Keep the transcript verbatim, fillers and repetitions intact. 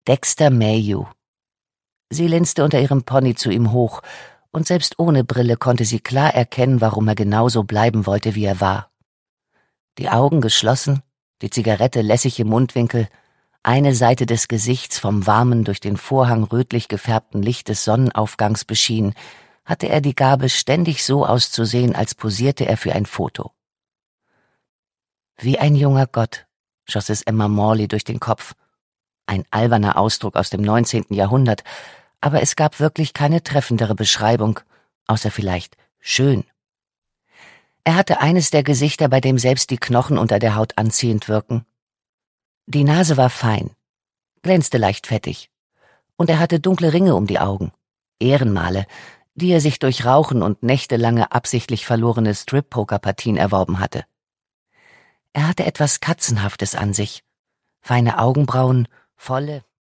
Dexter Mayhew. Sie linste unter ihrem Pony zu ihm hoch, und selbst ohne Brille konnte sie klar erkennen, warum er genauso bleiben wollte, wie er war. Die Augen geschlossen, die Zigarette lässig im Mundwinkel, eine Seite des Gesichts vom warmen, durch den Vorhang rötlich gefärbten Licht des Sonnenaufgangs beschienen, hatte er die Gabe, ständig so auszusehen, als posierte er für ein Foto. Wie ein junger Gott, schoss es Emma Morley durch den Kopf. Ein alberner Ausdruck aus dem neunzehnten Jahrhundert, aber es gab wirklich keine treffendere Beschreibung, außer vielleicht schön. Er hatte eines der Gesichter, bei dem selbst die Knochen unter der Haut anziehend wirken. Die Nase war fein, glänzte leicht fettig, und er hatte dunkle Ringe um die Augen, Ehrenmale, die er sich durch Rauchen und nächtelange absichtlich verlorene Strip-Poker-Partien erworben hatte. Er hatte etwas Katzenhaftes an sich, feine Augenbrauen, volle,